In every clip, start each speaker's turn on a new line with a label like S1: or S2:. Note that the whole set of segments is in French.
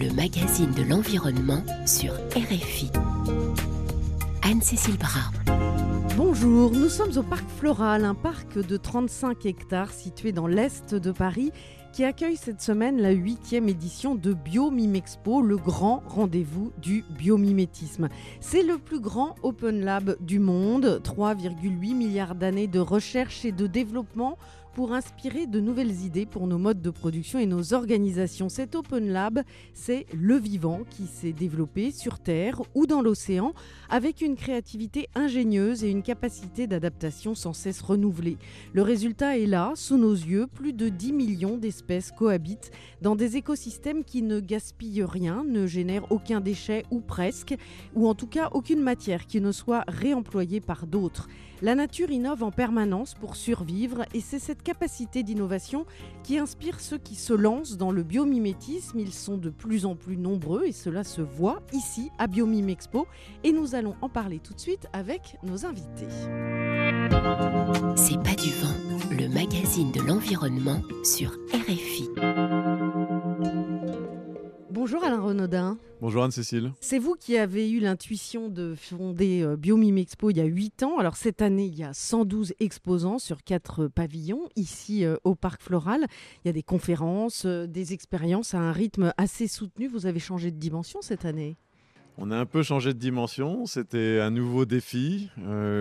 S1: le magazine de l'environnement sur RFI. Anne-Cécile Bras.
S2: Bonjour, nous sommes au Parc Floral, un parc de 35 hectares situé dans l'est de Paris qui accueille cette semaine la 8e édition de Biomimexpo, le grand rendez-vous du biomimétisme. C'est le plus grand open lab du monde, 3,8 milliards d'années de recherche et de développement pour inspirer de nouvelles idées pour nos modes de production et nos organisations. Cet Open Lab, c'est le vivant qui s'est développé sur Terre ou dans l'océan avec une créativité ingénieuse et une capacité d'adaptation sans cesse renouvelée. Le résultat est là, sous nos yeux. Plus de 10 millions d'espèces cohabitent dans des écosystèmes qui ne gaspillent rien, ne génèrent aucun déchet ou presque, ou en tout cas aucune matière qui ne soit réemployée par d'autres. La nature innove en permanence pour survivre et c'est cette capacité d'innovation qui inspire ceux qui se lancent dans le biomimétisme. Ils sont de plus en plus nombreux et cela se voit ici à Biomimexpo et nous allons en parler tout de suite avec nos invités.
S1: C'est pas du vent, le magazine de l'environnement sur RFI.
S2: Bonjour Alain Renaudin.
S3: Bonjour Anne-Cécile.
S2: C'est vous qui avez eu l'intuition de fonder Biomimexpo il y a 8 ans. Alors cette année, il y a 112 exposants sur 4 pavillons ici au Parc Floral. Il y a des conférences, des expériences à un rythme assez soutenu. Vous avez changé de dimension cette année ?
S3: On a un peu changé de dimension, c'était un nouveau défi.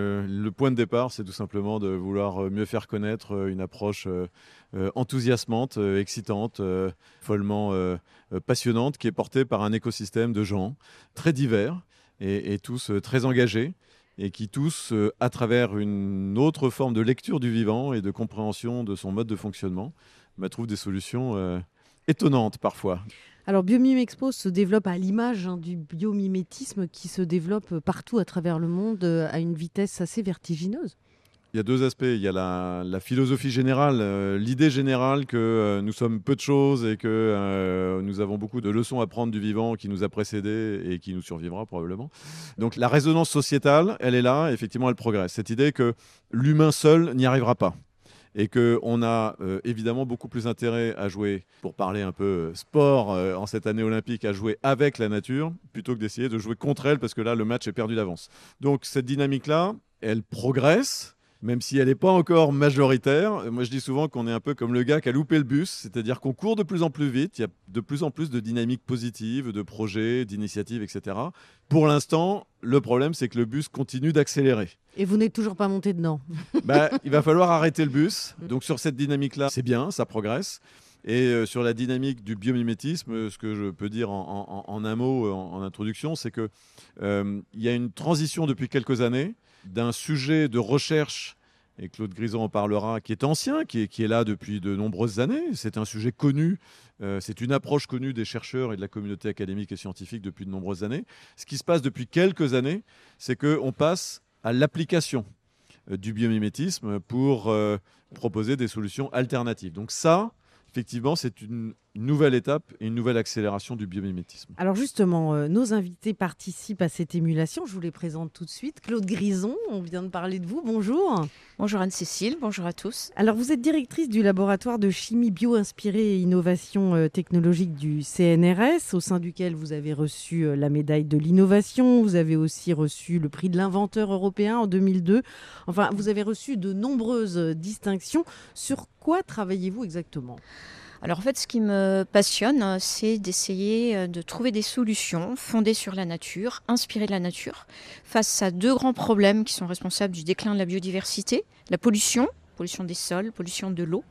S3: Le point de départ, c'est tout simplement de vouloir mieux faire connaître une approche enthousiasmante, excitante, follement passionnante, qui est portée par un écosystème de gens très divers et tous très engagés et qui tous, à travers une autre forme de lecture du vivant et de compréhension de son mode de fonctionnement, trouvent des solutions étonnantes parfois.
S2: Alors Biomimexpo se développe à l'image du biomimétisme qui se développe partout à travers le monde à une vitesse assez vertigineuse.
S3: Il y a deux aspects. Il y a la philosophie générale, l'idée générale que nous sommes peu de choses et que nous avons beaucoup de leçons à prendre du vivant qui nous a précédés et qui nous survivra probablement. Donc la résonance sociétale, elle est là, effectivement elle progresse. Cette idée que l'humain seul n'y arrivera pas. Et qu'on a évidemment beaucoup plus intérêt à jouer, pour parler un peu sport en cette année olympique, à jouer avec la nature, plutôt que d'essayer de jouer contre elle, parce que là, le match est perdu d'avance. Donc cette dynamique-là, elle progresse, même si elle n'est pas encore majoritaire. Moi, je dis souvent qu'on est un peu comme le gars qui a loupé le bus, c'est-à-dire qu'on court de plus en plus vite, il y a de plus en plus de dynamiques positives, de projets, d'initiatives, etc. Pour l'instant, le problème, c'est que le bus continue d'accélérer.
S2: Et vous n'êtes toujours pas monté dedans.
S3: Il va falloir arrêter le bus. Donc sur cette dynamique-là, c'est bien, ça progresse. Et sur la dynamique du biomimétisme, ce que je peux dire en un mot, en introduction, c'est qu'il y a une transition depuis quelques années d'un sujet de recherche, et Claude Grison en parlera, qui est ancien, qui est là depuis de nombreuses années. C'est un sujet connu, c'est une approche connue des chercheurs et de la communauté académique et scientifique depuis de nombreuses années. Ce qui se passe depuis quelques années, c'est qu'on passe à l'application du biomimétisme pour proposer des solutions alternatives. Donc ça, effectivement, c'est une nouvelle étape et une nouvelle accélération du biomimétisme.
S2: Alors justement, nos invités participent à cette émulation. Je vous les présente tout de suite. Claude Grison, on vient de parler de vous. Bonjour.
S4: Bonjour Anne-Cécile, bonjour à tous.
S2: Alors vous êtes directrice du laboratoire de chimie bio-inspirée et innovation technologique du CNRS, au sein duquel vous avez reçu la médaille de l'innovation. Vous avez aussi reçu le prix de l'inventeur européen en 2002. Enfin, vous avez reçu de nombreuses distinctions. Sur quoi travaillez-vous exactement ?
S4: Alors en fait, ce qui me passionne, c'est d'essayer de trouver des solutions fondées sur la nature, inspirées de la nature, face à deux grands problèmes qui sont responsables du déclin de la biodiversité, la pollution des sols, pollution de l'eau,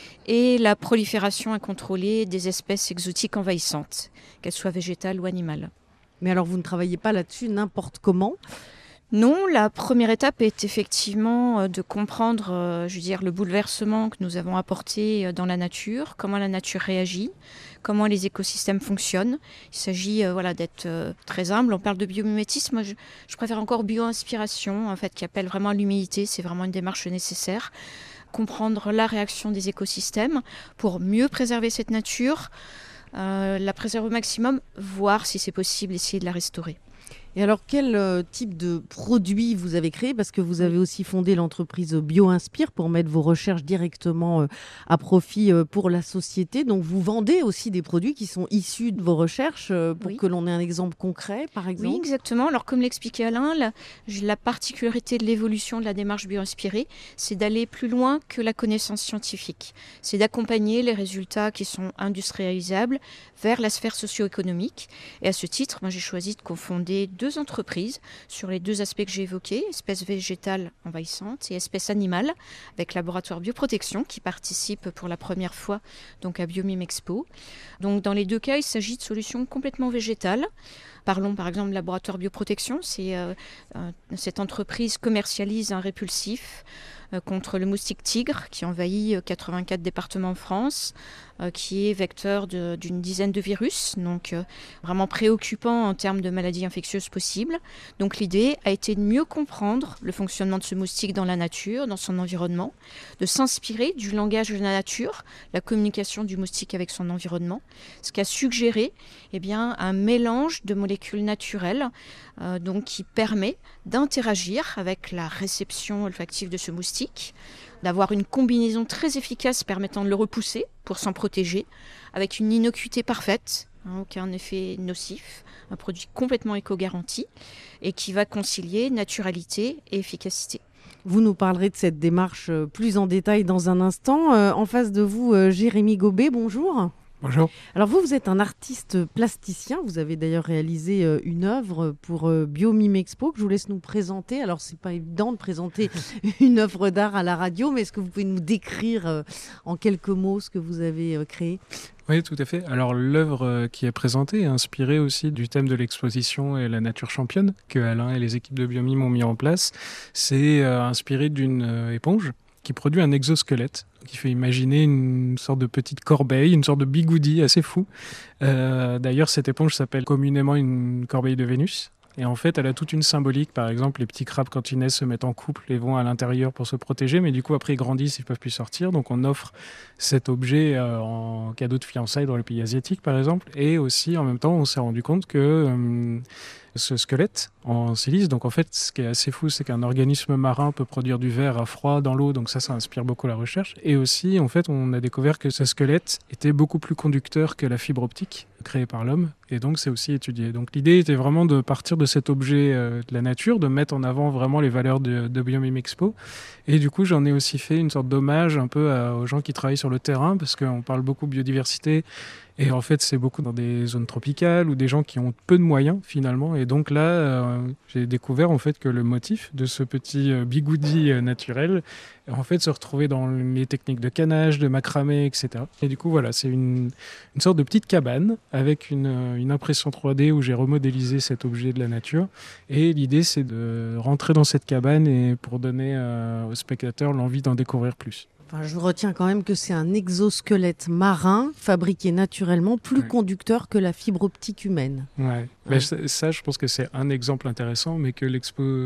S4: et la prolifération incontrôlée des espèces exotiques envahissantes, qu'elles soient végétales ou animales.
S2: Mais alors vous ne travaillez pas là-dessus n'importe comment ?
S4: Non, la première étape est effectivement de comprendre le bouleversement que nous avons apporté dans la nature, comment la nature réagit, comment les écosystèmes fonctionnent. Il s'agit d'être très humble. On parle de biomimétisme, je préfère encore bio-inspiration, en fait, qui appelle vraiment à l'humilité. C'est vraiment une démarche nécessaire. Comprendre la réaction des écosystèmes pour mieux préserver cette nature, la préserver au maximum, voir si c'est possible, essayer de la restaurer.
S2: Et alors, quel type de produit vous avez créé? Parce que vous avez aussi fondé l'entreprise BioInspire pour mettre vos recherches directement à profit pour la société. Donc, vous vendez aussi des produits qui sont issus de vos recherches pour que l'on ait un exemple concret, par exemple.
S4: Oui, exactement. Alors, comme l'expliquait Alain, la particularité de l'évolution de la démarche BioInspirée, c'est d'aller plus loin que la connaissance scientifique. C'est d'accompagner les résultats qui sont industrialisables vers la sphère socio-économique. Et à ce titre, moi, j'ai choisi de cofonder 2 entreprises sur les 2 aspects que j'ai évoqués, espèces végétales envahissantes et espèces animales, avec Laboratoire Bioprotection qui participe pour la première fois donc à Biomime Expo. Donc dans les 2 cas, il s'agit de solutions complètement végétales. Parlons par exemple de Laboratoire Bioprotection. Cette entreprise commercialise un répulsif contre le moustique tigre qui envahit 84 départements en France, qui est vecteur d'une dizaine de virus, donc vraiment préoccupant en termes de maladies infectieuses possibles. Donc l'idée a été de mieux comprendre le fonctionnement de ce moustique dans la nature, dans son environnement, de s'inspirer du langage de la nature, la communication du moustique avec son environnement, ce qui a suggéré un mélange de molécules naturelles donc qui permet d'interagir avec la réception olfactive de ce moustique, d'avoir une combinaison très efficace permettant de le repousser pour s'en protéger, avec une innocuité parfaite, aucun effet nocif, un produit complètement éco-garanti et qui va concilier naturalité et efficacité.
S2: Vous nous parlerez de cette démarche plus en détail dans un instant. En face de vous, Jérémy Gobet, bonjour.
S5: Bonjour.
S2: Alors vous êtes un artiste plasticien, vous avez d'ailleurs réalisé une œuvre pour Biomime Expo que je vous laisse nous présenter. Alors c'est pas évident de présenter une œuvre d'art à la radio, mais est-ce que vous pouvez nous décrire en quelques mots ce que vous avez créé ?
S5: Oui, tout à fait. Alors l'œuvre qui est présentée est inspirée aussi du thème de l'exposition et la nature championne que Alain et les équipes de Biomime ont mis en place. C'est inspiré d'une éponge qui produit un exosquelette, qui fait imaginer une sorte de petite corbeille, une sorte de bigoudi assez fou. D'ailleurs, cette éponge s'appelle communément une corbeille de Vénus. Et en fait, elle a toute une symbolique. Par exemple, les petits crabes, quand ils naissent, se mettent en couple et vont à l'intérieur pour se protéger. Mais du coup, après, ils grandissent, ils ne peuvent plus sortir. Donc, on offre cet objet en cadeau de fiançailles dans les pays asiatiques, par exemple. Et aussi, en même temps, on s'est rendu compte que ce squelette en silice, donc en fait, ce qui est assez fou, c'est qu'un organisme marin peut produire du verre à froid dans l'eau. Donc ça inspire beaucoup la recherche. Et aussi, en fait, on a découvert que ce squelette était beaucoup plus conducteur que la fibre optique créée par l'homme. Et donc, c'est aussi étudié. Donc, l'idée était vraiment de partir de cet objet de la nature, de mettre en avant vraiment les valeurs de Biomime Expo. Et du coup, j'en ai aussi fait une sorte d'hommage un peu aux gens qui travaillent sur le terrain, parce qu'on parle beaucoup biodiversité. Et en fait, c'est beaucoup dans des zones tropicales ou des gens qui ont peu de moyens, finalement. Et donc là, j'ai découvert en fait que le motif de ce petit bigoudi naturel, en fait, se retrouvait dans les techniques de canage, de macramé, etc. Et du coup, voilà, c'est une sorte de petite cabane avec une impression 3D où j'ai remodélisé cet objet de la nature. Et l'idée, c'est de rentrer dans cette cabane et pour donner aux spectateurs l'envie d'en découvrir plus.
S2: Enfin, je retiens quand même que c'est un exosquelette marin fabriqué naturellement, plus conducteur que la fibre optique humaine.
S5: Ouais. Mais ça, je pense que c'est un exemple intéressant, mais que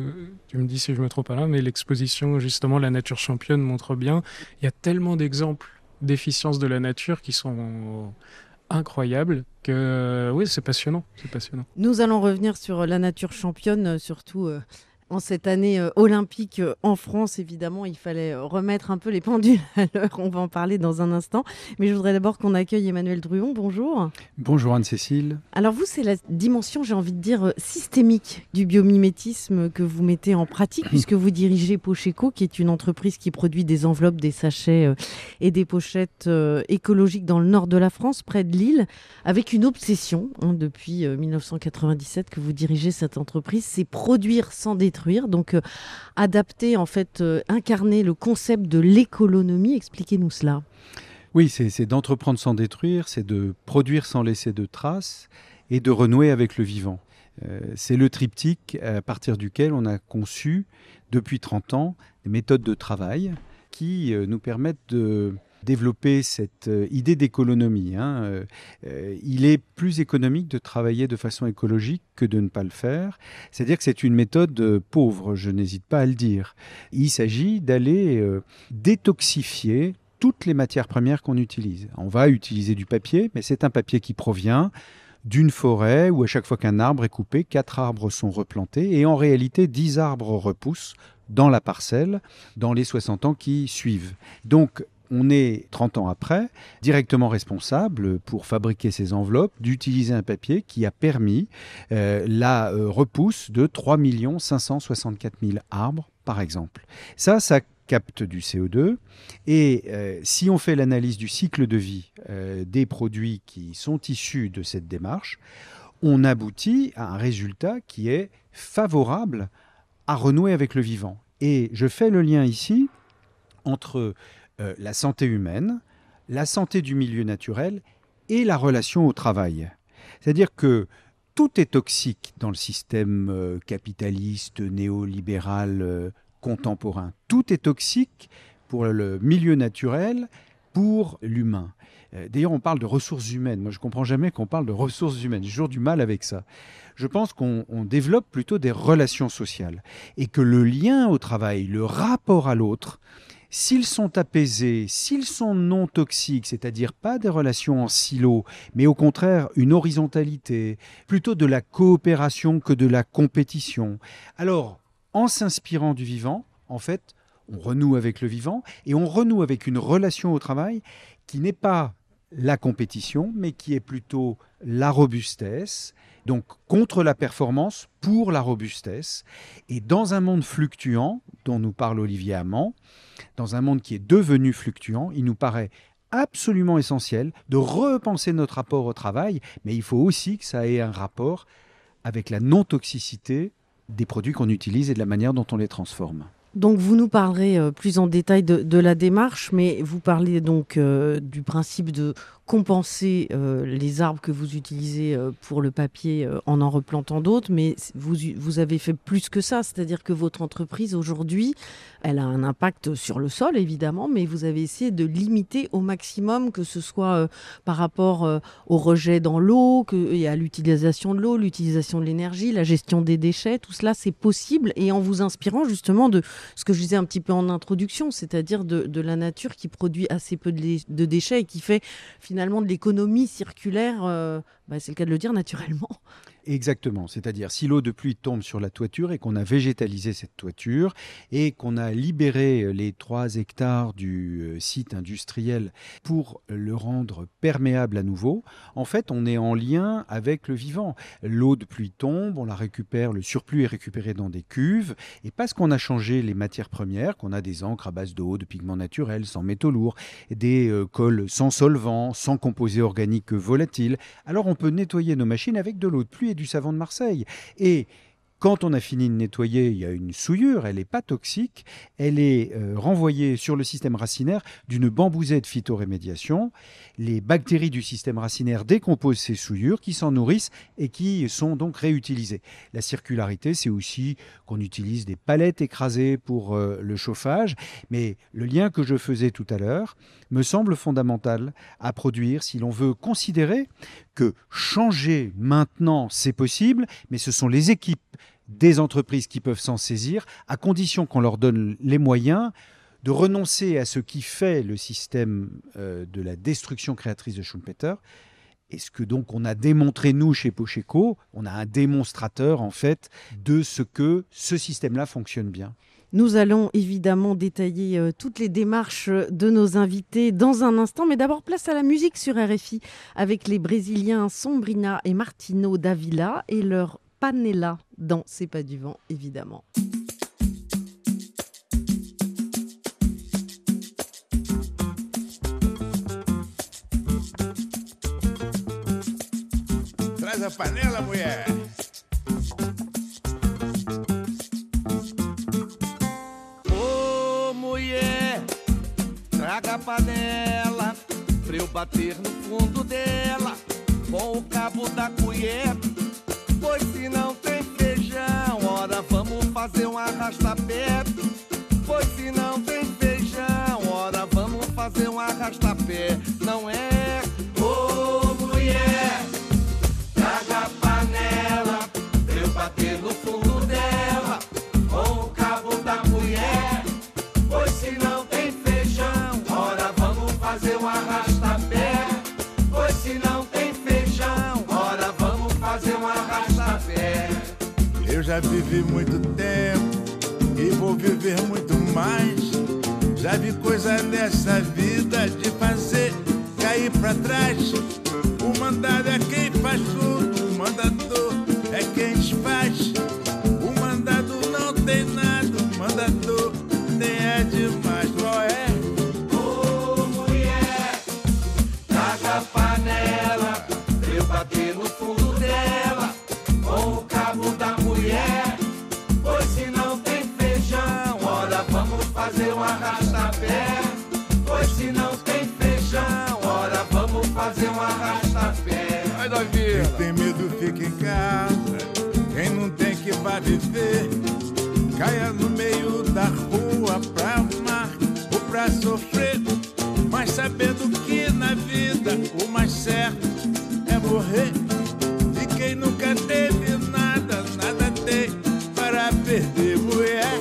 S5: tu me dis si je me trompe pas, mais l'exposition, justement, La Nature Championne montre bien. Il y a tellement d'exemples d'efficience de la nature qui sont incroyables que oui, c'est passionnant.
S2: Nous allons revenir sur La Nature Championne, surtout en cette année olympique en France. Évidemment, il fallait remettre un peu les pendules à l'heure. On va en parler dans un instant. Mais je voudrais d'abord qu'on accueille Emmanuel Druon. Bonjour.
S6: Bonjour Anne-Cécile.
S2: Alors vous, c'est la dimension, j'ai envie de dire, systémique du biomimétisme que vous mettez en pratique, puisque vous dirigez Pocheco, qui est une entreprise qui produit des enveloppes, des sachets et des pochettes écologiques dans le nord de la France, près de Lille, avec une obsession depuis 1997 que vous dirigez cette entreprise, c'est produire sans détruire. Donc adapter, en fait, incarner le concept de l'économie. Expliquez-nous cela.
S6: Oui, c'est d'entreprendre sans détruire, c'est de produire sans laisser de traces et de renouer avec le vivant. C'est le triptyque à partir duquel on a conçu depuis 30 ans des méthodes de travail qui nous permettent de développer cette idée d'économie. Il est plus économique de travailler de façon écologique que de ne pas le faire. C'est-à-dire que c'est une méthode pauvre, je n'hésite pas à le dire. Il s'agit d'aller détoxifier toutes les matières premières qu'on utilise. On va utiliser du papier, mais c'est un papier qui provient d'une forêt où à chaque fois qu'un arbre est coupé, 4 arbres sont replantés et en réalité 10 arbres repoussent dans la parcelle dans les 60 ans qui suivent. Donc on est 30 ans après directement responsable pour fabriquer ces enveloppes d'utiliser un papier qui a permis la repousse de 3 564 000 arbres par exemple. Ça capte du CO2 et si on fait l'analyse du cycle de vie des produits qui sont issus de cette démarche, on aboutit à un résultat qui est favorable à renouer avec le vivant. Et je fais le lien ici entre la santé humaine, la santé du milieu naturel et la relation au travail. C'est-à-dire que tout est toxique dans le système capitaliste, néolibéral, contemporain. Tout est toxique pour le milieu naturel, pour l'humain. D'ailleurs, on parle de ressources humaines. Moi, je ne comprends jamais qu'on parle de ressources humaines. J'ai toujours du mal avec ça. Je pense qu'on développe plutôt des relations sociales et que le lien au travail, le rapport à l'autre, s'ils sont apaisés, s'ils sont non toxiques, c'est-à-dire pas des relations en silo, mais au contraire une horizontalité, plutôt de la coopération que de la compétition, alors en s'inspirant du vivant, en fait, on renoue avec le vivant et on renoue avec une relation au travail qui n'est pas la compétition, mais qui est plutôt la robustesse, donc contre la performance, pour la robustesse. Et dans un monde fluctuant, dont nous parle Olivier Amand, dans un monde qui est devenu fluctuant, il nous paraît absolument essentiel de repenser notre rapport au travail, mais il faut aussi que ça ait un rapport avec la non-toxicité des produits qu'on utilise et de la manière dont on les transforme.
S2: Donc vous nous parlerez plus en détail de la démarche, mais vous parlez donc du principe de compenser les arbres que vous utilisez pour le papier en replantant d'autres, mais vous avez fait plus que ça, c'est-à-dire que votre entreprise aujourd'hui, elle a un impact sur le sol évidemment, mais vous avez essayé de limiter au maximum, que ce soit par rapport au rejet dans l'eau, et à l'utilisation de l'eau, l'utilisation de l'énergie, la gestion des déchets, tout cela c'est possible, et en vous inspirant justement de ce que je disais un petit peu en introduction, c'est-à-dire de la nature qui produit assez peu de déchets et qui fait finalement de l'économie circulaire, c'est le cas de le dire, naturellement.
S6: Exactement, c'est-à-dire si l'eau de pluie tombe sur la toiture et qu'on a végétalisé cette toiture et qu'on a libéré les 3 hectares du site industriel pour le rendre perméable à nouveau, en fait on est en lien avec le vivant. L'eau de pluie tombe, on la récupère, le surplus est récupéré dans des cuves et parce qu'on a changé les matières premières, qu'on a des encres à base d'eau, de pigments naturels, sans métaux lourds, des cols sans solvant, sans composés organiques volatiles, alors on peut nettoyer nos machines avec de l'eau de pluie et du savon de Marseille. Et quand on a fini de nettoyer, il y a une souillure, elle n'est pas toxique, elle est renvoyée sur le système racinaire d'une bambousette phytorémédiation. Les bactéries du système racinaire décomposent ces souillures qui s'en nourrissent et qui sont donc réutilisées. La circularité, c'est aussi qu'on utilise des palettes écrasées pour le chauffage, mais le lien que je faisais tout à l'heure me semble fondamental à produire si l'on veut considérer que changer maintenant, c'est possible, mais ce sont les équipes des entreprises qui peuvent s'en saisir, à condition qu'on leur donne les moyens de renoncer à ce qui fait le système de la destruction créatrice de Schumpeter. Et ce que donc on a démontré, nous, chez Pocheco, on a un démonstrateur, en fait, de ce que ce système-là fonctionne bien.
S2: Nous allons évidemment détailler toutes les démarches de nos invités dans un instant, mais d'abord place à la musique sur RFI avec les Brésiliens Sombrina et Martino Davila et leur Panela dans C'est pas du vent, évidemment.
S7: Traz a panela, mulher. Ô, mulher, traga a panela pra eu bater no fundo dela com o cabo da colher. Pois se não tem feijão, ora vamos fazer um arrastapé. Pois se não tem feijão, ora vamos fazer um arrastapé. Não é? Ô, mulher, traga a panela pra eu bater no fundo dela com o cabo da mulher. Pois se não tem feijão, ora vamos fazer um arrastapé. Pois se não tem feijão, ora vamos
S8: já vivi muito tempo e vou viver muito mais. Já vi coisa nessa vida de fazer cair pra trás. O mandado é quem faz tudo, o mandador é quem desfaz. O mandado não tem nada, o mandador nem é demais. Qual é?
S7: Ô mulher, traga a panela, eu bater no fundo dela, com o cabo da mulher, pois se não tem feijão, ora vamos fazer um arrasta-pé, pois se não tem feijão, ora vamos fazer um arrasta-pé.
S8: Vai, Davi! Quem tem medo fica em casa, quem não tem que vá viver, caia no meio da rua pra amar ou pra sofrer, mas sabendo que na vida o mais certo é morrer. E quem nunca teve nada, nada tem para perder, mulher.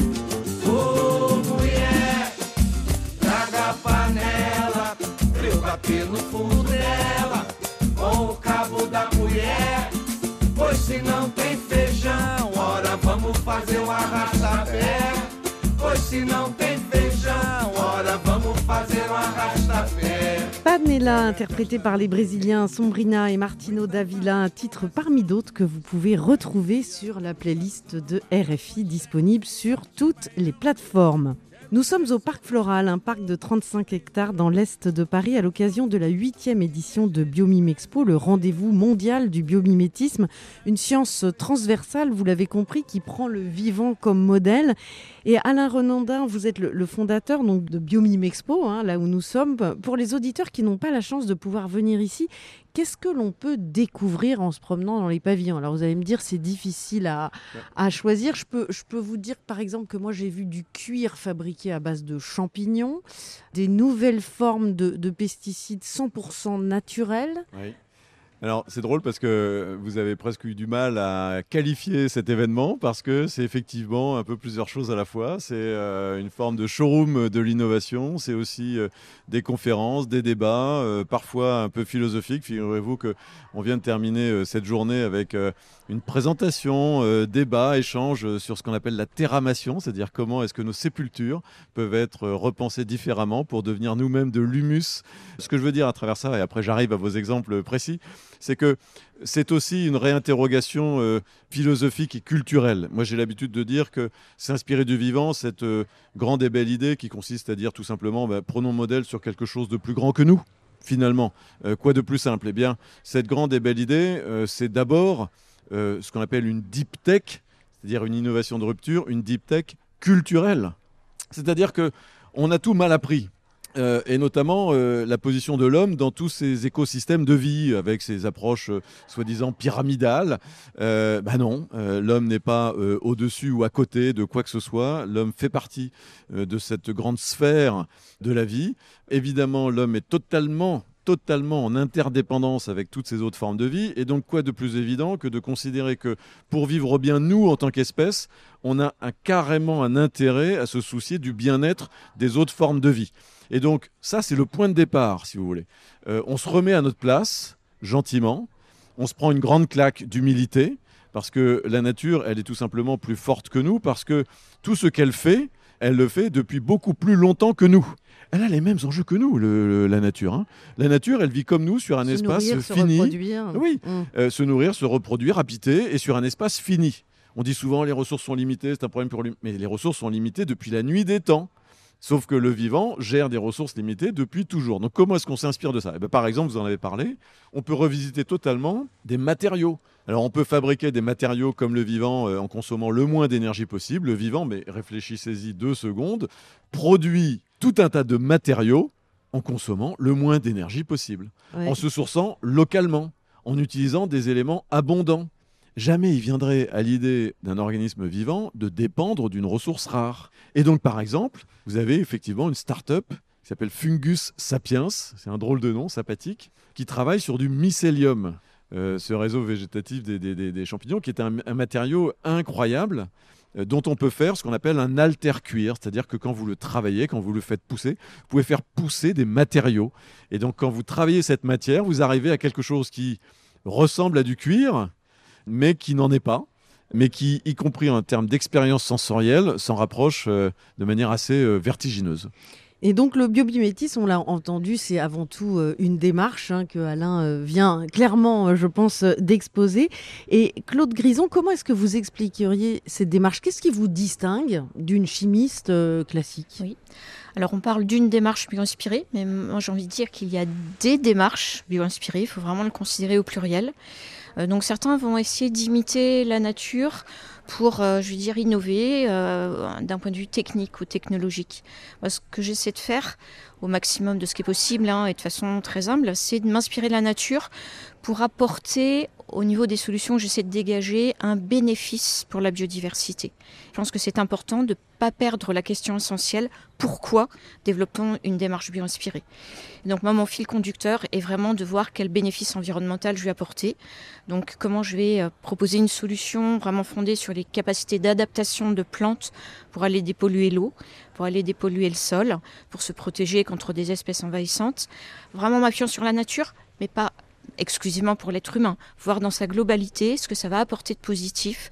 S7: Ô mulher, traga a panela, pra eu bater no fundo dela, com o cabo da mulher, pois se não tem feijão, ora vamos fazer um arrasta-pé, pois se não tem feijão, ora vamos fazer um arrasta-pé.
S2: Panela, interprété par les Brésiliens Sombrina et Martino Davila, un titre parmi d'autres que vous pouvez retrouver sur la playlist de RFI disponible sur toutes les plateformes. Nous sommes au Parc Floral, un parc de 35 hectares dans l'est de Paris à l'occasion de la 8e édition de Biomime Expo, le rendez-vous mondial du biomimétisme, une science transversale, vous l'avez compris, qui prend le vivant comme modèle. Et Alain Renandin, vous êtes le fondateur donc, de Biomime Expo, là où nous sommes. Pour les auditeurs qui n'ont pas la chance de pouvoir venir ici, qu'est-ce que l'on peut découvrir en se promenant dans les pavillons? Alors vous allez me dire c'est difficile à choisir. Je peux vous dire par exemple que moi j'ai vu du cuir fabriqué à base de champignons, des nouvelles formes de pesticides 100% naturels.
S3: Oui. Alors c'est drôle parce que vous avez presque eu du mal à qualifier cet événement parce que c'est effectivement un peu plusieurs choses à la fois. C'est une forme de showroom de l'innovation, c'est aussi des conférences, des débats, parfois un peu philosophiques. Figurez-vous qu'on vient de terminer cette journée avec une présentation, débat, échange sur ce qu'on appelle la terramation, c'est-à-dire comment est-ce que nos sépultures peuvent être repensées différemment pour devenir nous-mêmes de l'humus. Ce que je veux dire à travers ça, et après j'arrive à vos exemples précis, c'est que c'est aussi une réinterrogation philosophique et culturelle. Moi, j'ai l'habitude de dire que s'inspirer du vivant, cette grande et belle idée qui consiste à dire tout simplement prenons modèle sur quelque chose de plus grand que nous, finalement. Quoi de plus simple? Eh bien, cette grande et belle idée, c'est d'abord ce qu'on appelle une deep tech, c'est-à-dire une innovation de rupture, une deep tech culturelle. C'est-à-dire qu'on a tout mal appris. Et notamment la position de l'homme dans tous ces écosystèmes de vie, avec ces approches soi-disant pyramidales. Non, l'homme n'est pas au-dessus ou à côté de quoi que ce soit. L'homme fait partie de cette grande sphère de la vie. Évidemment, l'homme est totalement en interdépendance avec toutes ces autres formes de vie. Et donc, quoi de plus évident que de considérer que pour vivre bien, nous, en tant qu'espèce, on a carrément un intérêt à se soucier du bien-être des autres formes de vie. Et donc, ça, c'est le point de départ, si vous voulez. On se remet à notre place, gentiment. On se prend une grande claque d'humilité, parce que la nature, elle est tout simplement plus forte que nous, parce que tout ce qu'elle fait, elle le fait depuis beaucoup plus longtemps que nous. Elle a les mêmes enjeux que nous, la nature. La nature, elle vit comme nous sur un espace fini.
S2: Se reproduire.
S3: Oui, se nourrir, se reproduire, habiter, et sur un espace fini. On dit souvent les ressources sont limitées, c'est un problème pour lui. Mais les ressources sont limitées depuis la nuit des temps. Sauf que le vivant gère des ressources limitées depuis toujours. Donc comment est-ce qu'on s'inspire de ça? Par exemple, vous en avez parlé, on peut revisiter totalement des matériaux. Alors on peut fabriquer des matériaux comme le vivant en consommant le moins d'énergie possible. Le vivant, mais réfléchissez-y 2 secondes, produit tout un tas de matériaux en consommant le moins d'énergie possible, en se sourçant localement, en utilisant des éléments abondants. Jamais il viendrait à l'idée d'un organisme vivant de dépendre d'une ressource rare. Et donc, par exemple, vous avez effectivement une start-up qui s'appelle Fungus Sapiens, c'est un drôle de nom, sympathique, qui travaille sur du mycélium, ce réseau végétatif des champignons, qui est un matériau incroyable, dont on peut faire ce qu'on appelle un alter-cuir, c'est-à-dire que quand vous le travaillez, quand vous le faites pousser, vous pouvez faire pousser des matériaux. Et donc, quand vous travaillez cette matière, vous arrivez à quelque chose qui ressemble à du cuir, mais qui n'en est pas. mais qui, y compris en termes d'expérience sensorielle, s'en rapproche de manière assez vertigineuse.
S2: Et donc le biomimétisme, on l'a entendu, c'est avant tout une démarche que Alain vient clairement, je pense, d'exposer. Et Claude Grison, comment est-ce que vous expliqueriez cette démarche ? Qu'est-ce qui vous distingue d'une chimiste classique ?
S4: Oui. Alors on parle d'une démarche bio-inspirée, mais moi j'ai envie de dire qu'il y a des démarches bio-inspirées, il faut vraiment le considérer au pluriel. Donc certains vont essayer d'imiter la nature pour, innover d'un point de vue technique ou technologique. Moi, ce que j'essaie de faire au maximum de ce qui est possible et de façon très humble, c'est de m'inspirer de la nature pour apporter au niveau des solutions, j'essaie de dégager un bénéfice pour la biodiversité. Je pense que c'est important de ne pas perdre la question essentielle, pourquoi développons une démarche bio-inspirée ? Donc moi, mon fil conducteur est vraiment de voir quel bénéfice environnemental je vais apporter. Donc comment je vais proposer une solution vraiment fondée sur les capacités d'adaptation de plantes pour aller dépolluer l'eau, pour aller dépolluer le sol, pour se protéger contre des espèces envahissantes. Vraiment m'appuyant sur la nature, mais pas exclusivement pour l'être humain, voir dans sa globalité ce que ça va apporter de positif,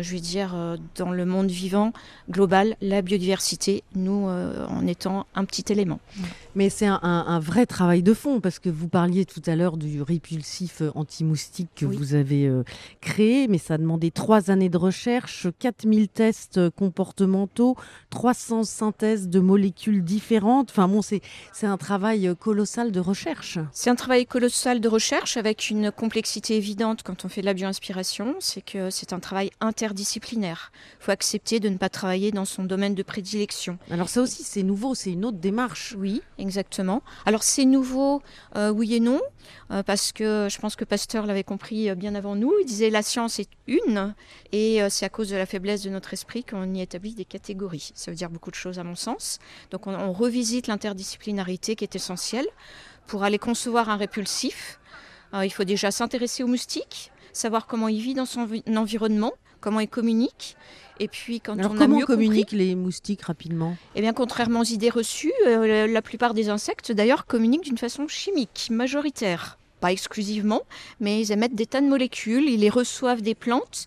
S4: dans le monde vivant global, la biodiversité, nous en étant un petit élément.
S2: Mais c'est un vrai travail de fond, parce que vous parliez tout à l'heure du répulsif anti-moustique que vous avez créé, mais ça a demandé 3 années de recherche, 4000 tests comportementaux, 300 synthèses de molécules différentes. Enfin bon, c'est un travail colossal de recherche.
S4: C'est un travail colossal de recherche avec une complexité évidente quand on fait de la bio-inspiration, c'est que c'est un travail interdisciplinaire. Il faut accepter de ne pas travailler dans son domaine de prédilection.
S2: Alors ça aussi, c'est nouveau, c'est une autre démarche.
S4: Oui, exactement. Alors c'est nouveau, oui et non, parce que je pense que Pasteur l'avait compris bien avant nous. Il disait la science est une, et c'est à cause de la faiblesse de notre esprit qu'on y établit des catégories. Ça veut dire beaucoup de choses à mon sens. Donc on revisite l'interdisciplinarité qui est essentielle. Pour aller concevoir un répulsif, il faut déjà s'intéresser aux moustiques, savoir comment il vit dans son environnement, comment il communique. Et puis
S2: comment communiquent les moustiques rapidement ?
S4: Eh bien, contrairement aux idées reçues, la plupart des insectes d'ailleurs communiquent d'une façon chimique, majoritaire. Pas exclusivement, mais ils émettent des tas de molécules, ils les reçoivent des plantes.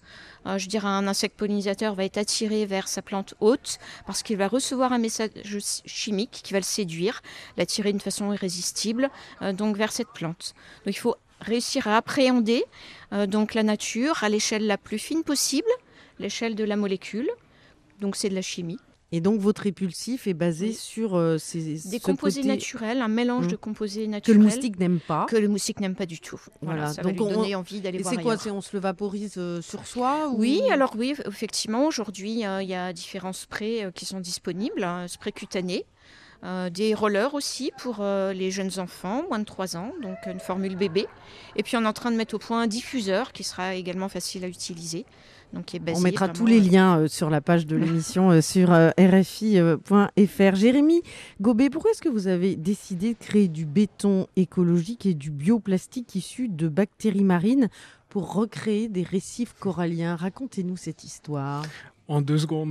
S4: Un insecte pollinisateur va être attiré vers sa plante hôte parce qu'il va recevoir un message chimique qui va le séduire, l'attirer d'une façon irrésistible donc vers cette plante. Donc il faut réussir à appréhender donc la nature à l'échelle la plus fine possible, l'échelle de la molécule, donc c'est de la chimie.
S2: Et donc votre répulsif est basé sur
S4: des composés naturels, un mélange de composés naturels.
S2: Que le moustique n'aime pas.
S4: Que le moustique n'aime pas du tout. Voilà, ça donc va lui donner envie d'aller voir ailleurs.
S2: C'est quoi, on se le vaporise sur soi ou...
S4: Oui, effectivement, aujourd'hui, il y a différents sprays qui sont disponibles, sprays cutanés. Des rollers aussi pour les jeunes enfants, moins de 3 ans, donc une formule bébé. Et puis on est en train de mettre au point un diffuseur qui sera également facile à utiliser. Donc qui est basé
S2: on mettra tous les liens sur la page de l'émission sur rfi.fr. Jérémy Gobet, pourquoi est-ce que vous avez décidé de créer du béton écologique et du bioplastique issu de bactéries marines pour recréer des récifs coralliens ? Racontez-nous cette histoire.
S5: En 2 secondes.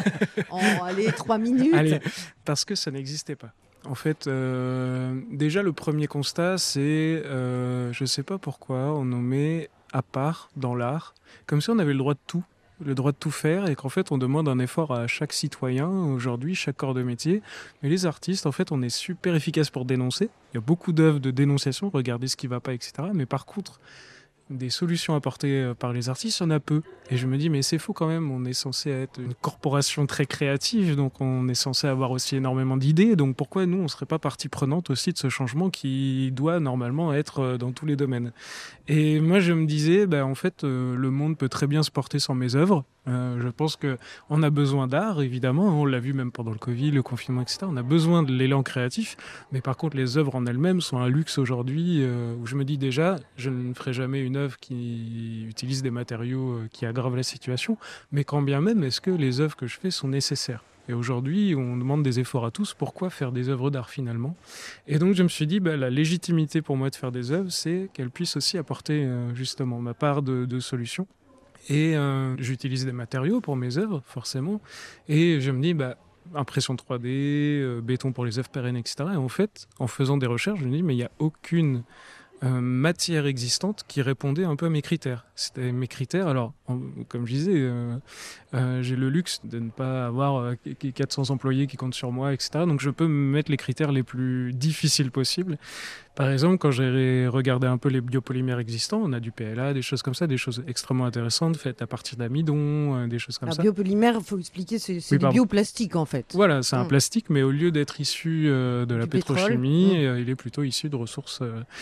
S2: Allez, 3 minutes.
S5: Allez, parce que ça n'existait pas. En fait, déjà le premier constat, c'est, je ne sais pas pourquoi, on nous met à part dans l'art, comme si on avait le droit de tout faire, et qu'en fait on demande un effort à chaque citoyen aujourd'hui, chaque corps de métier. Mais les artistes, en fait, on est super efficace pour dénoncer. Il y a beaucoup d'œuvres de dénonciation, regardez ce qui ne va pas, etc. Mais par contre, des solutions apportées par les artistes, il y en a peu. Et je me dis, mais c'est faux quand même, on est censé être une corporation très créative, donc on est censé avoir aussi énormément d'idées, donc pourquoi nous, on ne serait pas partie prenante aussi de ce changement qui doit normalement être dans tous les domaines. Et moi, je me disais, en fait, le monde peut très bien se porter sans mes œuvres. Je pense qu'on a besoin d'art, évidemment, on l'a vu même pendant le Covid, le confinement, etc. On a besoin de l'élan créatif, mais par contre, les œuvres en elles-mêmes sont un luxe aujourd'hui, où je me dis déjà, je ne ferai jamais une œuvre qui utilise des matériaux qui aggravent la situation, mais quand bien même, est-ce que les œuvres que je fais sont nécessaires ? Et aujourd'hui, on demande des efforts à tous. Pourquoi faire des œuvres d'art finalement ? Et donc, je me suis dit, la légitimité pour moi de faire des œuvres, c'est qu'elles puissent aussi apporter justement ma part de solutions. Et j'utilise des matériaux pour mes œuvres, forcément. Et je me dis, impression 3D, béton pour les œuvres pérennes, etc. Et en fait, en faisant des recherches, je me dis, mais il n'y a aucune matière existante qui répondait un peu à mes critères. C'était mes critères. Alors, comme je disais, j'ai le luxe de ne pas avoir 400 employés qui comptent sur moi, etc. Donc, je peux me mettre les critères les plus difficiles possibles. Par exemple, quand j'ai regardé un peu les biopolymères existants, on a du PLA, des choses comme ça, des choses extrêmement intéressantes faites à partir d'amidon, des choses comme ça.
S2: Biopolymère, il faut expliquer, c'est du bioplastique en fait.
S5: Voilà, c'est un plastique, mais au lieu d'être issu de la pétrochimie, il est plutôt issu de ressources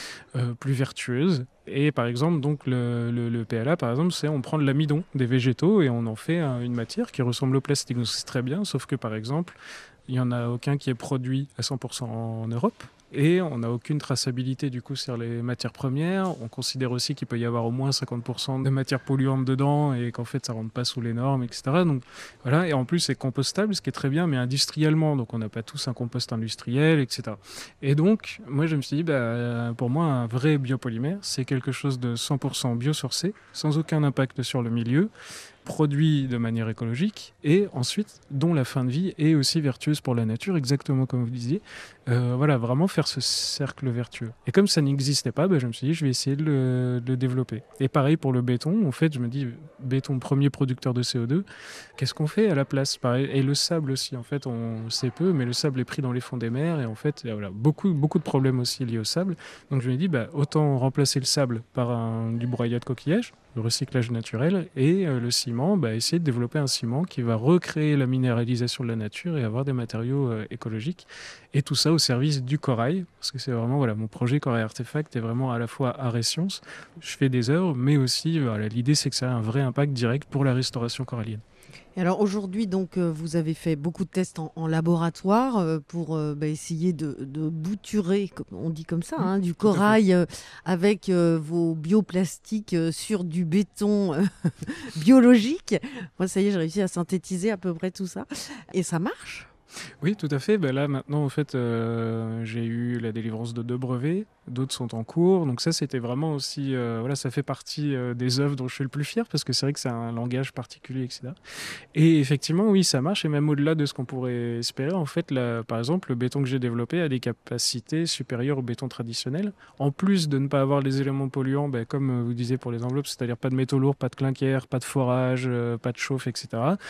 S5: plus vertueuses. Et par exemple, donc le PLA, par exemple, c'est on prend de l'amidon des végétaux et on en fait une matière qui ressemble au plastique. Donc c'est très bien, sauf que par exemple, il n'y en a aucun qui est produit à 100% en Europe. Et on n'a aucune traçabilité du coup sur les matières premières. On considère aussi qu'il peut y avoir au moins 50% de matières polluantes dedans et qu'en fait ça ne rentre pas sous les normes, etc. Donc voilà, et en plus c'est compostable, ce qui est très bien, mais industriellement. Donc on n'a pas tous un compost industriel, etc. Et donc moi je me suis dit, pour moi un vrai biopolymère, c'est quelque chose de 100% biosourcé, sans aucun impact sur le milieu, produit de manière écologique et ensuite dont la fin de vie est aussi vertueuse pour la nature, exactement comme vous disiez. Voilà, vraiment faire ce cercle vertueux. Et comme ça n'existait pas, je me suis dit je vais essayer de le développer. Et pareil pour le béton, en fait je me dis béton premier producteur de CO2, qu'est-ce qu'on fait à la place? Pareil. Et le sable aussi, en fait on sait peu, mais le sable est pris dans les fonds des mers et en fait il y a beaucoup de problèmes aussi liés au sable. Donc je me dis autant remplacer le sable par du broyat de coquillage, le recyclage naturel, et le ciment, essayer de développer un ciment qui va recréer la minéralisation de la nature et avoir des matériaux écologiques. Et tout ça au service du corail, parce que c'est vraiment, mon projet Corail Artefact est vraiment à la fois art et science. Je fais des œuvres, mais aussi, l'idée c'est que ça a un vrai impact direct pour la restauration corallienne.
S2: Et alors aujourd'hui, donc, vous avez fait beaucoup de tests en laboratoire pour essayer de bouturer, on dit comme ça, du corail avec vos bioplastiques sur du béton biologique. Moi, ça y est, j'ai réussi à synthétiser à peu près tout ça. Et ça marche ?
S5: Oui, tout à fait. Là, maintenant, en fait, j'ai eu la délivrance de 2 brevets. D'autres sont en cours. Donc ça, c'était vraiment aussi... ça fait partie des œuvres dont je suis le plus fier parce que c'est vrai que c'est un langage particulier, etc. Et effectivement, oui, ça marche. Et même au-delà de ce qu'on pourrait espérer, en fait, par exemple, le béton que j'ai développé a des capacités supérieures au béton traditionnel. En plus de ne pas avoir les éléments polluants, comme vous disiez pour les enveloppes, c'est-à-dire pas de métaux lourds, pas de clinker, pas de forage, pas de chauffe, etc.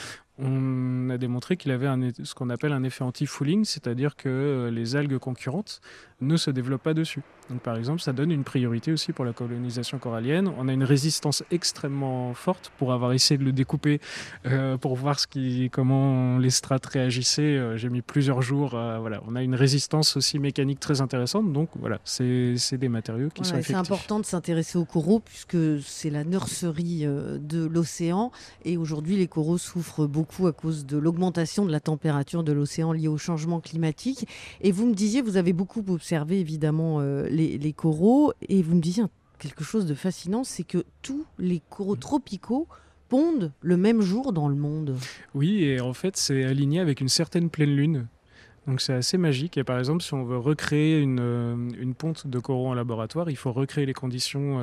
S5: On a démontré qu'il avait ce qu'on appelle un effet anti-fouling, c'est-à-dire que les algues concurrentes ne se développent pas dessus. Donc par exemple, ça donne une priorité aussi pour la colonisation corallienne. On a une résistance extrêmement forte pour avoir essayé de le découper, pour voir comment les strates réagissaient. J'ai mis plusieurs jours. On a une résistance aussi mécanique très intéressante. Donc voilà, c'est des matériaux qui sont effectifs.
S2: C'est important de s'intéresser aux coraux puisque c'est la nurserie de l'océan. Et aujourd'hui, les coraux souffrent beaucoup à cause de l'augmentation de la température de l'océan liée au changement climatique. Et vous me disiez, vous avez beaucoup observé évidemment les coraux, et vous me disiez quelque chose de fascinant, c'est que tous les coraux tropicaux pondent le même jour dans le monde.
S5: Oui, et en fait, c'est aligné avec une certaine pleine lune. Donc c'est assez magique. Et par exemple, si on veut recréer une ponte de coraux en laboratoire, il faut recréer les conditions